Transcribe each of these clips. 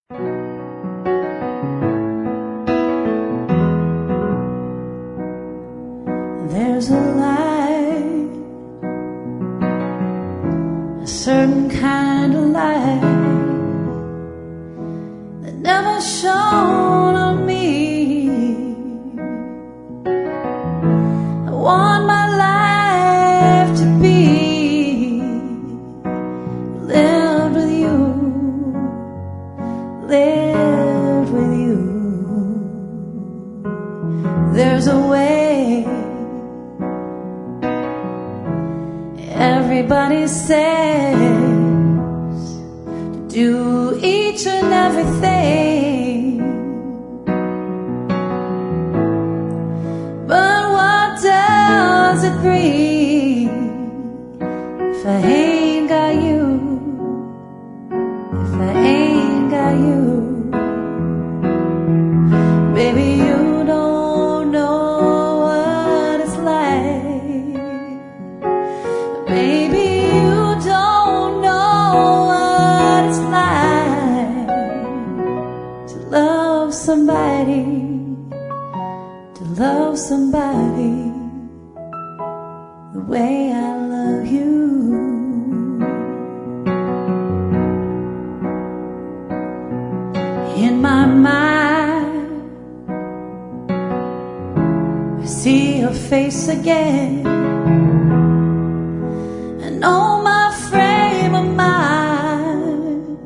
There's a light, a certain kind of light that never shone on me. I want my life to be lived with you, lived with you. There's a way. Everybody says to do each and everything, but what does it bring if I ain't got you, if I ain't got you? Baby, you don't know what it's like. Baby, you don't know what it's like to love somebody, to love somebody the way I love you. In my mind, I see your face again. Oh, my frame of mind,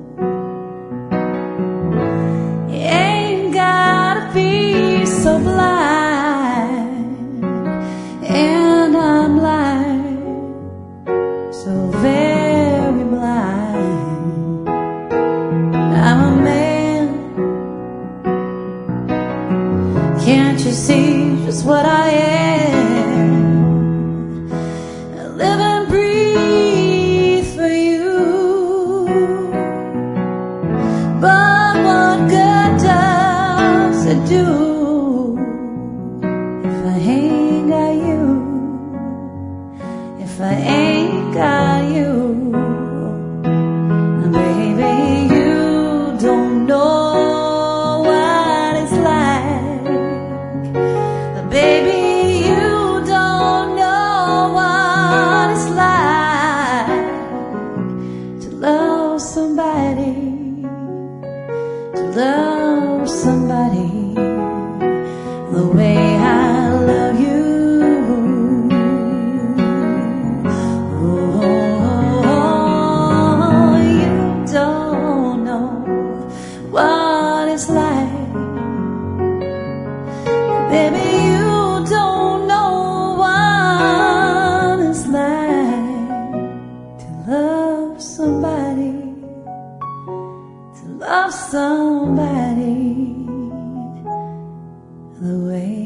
you ain't gotta be so blind, and I'm blind, so very blind. I'm a man, can't you see just what I am? I live and breathe for you, but what good does it do if I ain't got you, if I ain't got you? Baby, you don't know what it's like. Baby, you don't know what it's like to love somebody, to love somebody the way I love you. Oh, you don't know what it's like. Baby, you don't know what it's like to love somebody, to love somebody the way